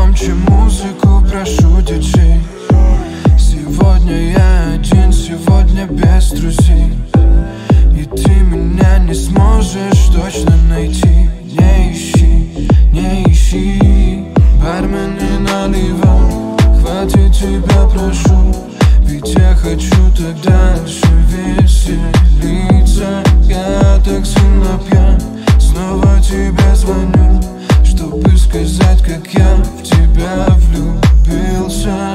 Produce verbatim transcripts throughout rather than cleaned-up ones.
громче музыку, прошу, диджей. Сегодня я один, сегодня без друзей. И ты меня не сможешь точно найти. Не ищи, не ищи. Бармен, не наливай, хватит тебя, прошу. Ведь я хочу так дальше веселиться. Я так сильно пьян, снова тебе звоню, чтобы сказать, как я в тебя влюбился.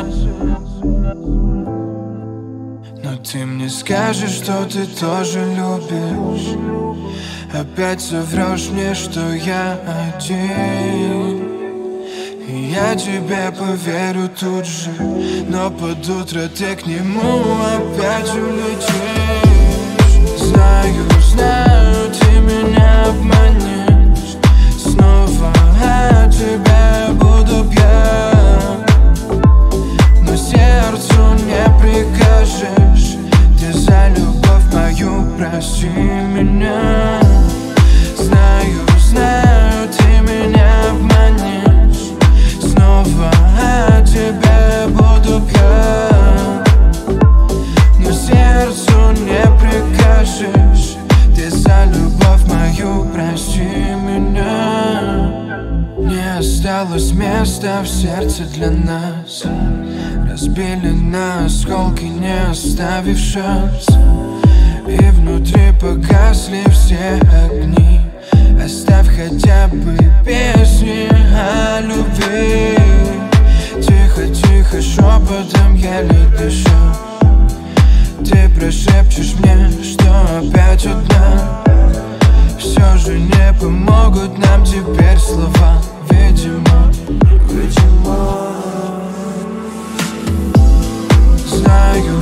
Но ты мне скажешь, что ты тоже любишь. Опять соврешь мне, что я один. И я тебе поверю тут же, но под утро ты к нему опять улетишь. Знаю, знаю, ты меня обманешь. Снова от тебя буду пьян, но сердцу не прикажешь. Ты за любовь мою прости меня. Знаю, знаю, ты меня обманешь. Снова от тебя буду пьян, но сердцу не прикажешь. Ты за любовь мою прости меня. Не осталось места в сердце для нас. Разбили на осколки, не оставив шанс. И внутри погасли все огни. Оставь хотя бы песни о любви. Тихо, тихо, шепотом еле дышу. Ты прошепчешь мне, что опять одна. Все же не помогут нам теперь слова. Видимо, видимо. Знаю,